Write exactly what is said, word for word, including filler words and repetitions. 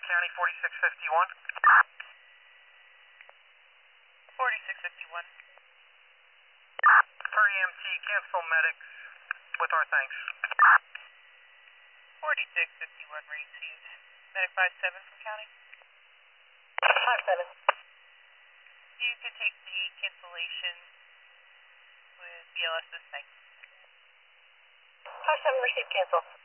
County, forty-six fifty-one. forty-six fifty-one. Per E M T, cancel medics with our thanks. forty-six fifty-one received. Medic five seven from County. five seven. You can take the cancellation with B L S this night. five seven received cancel.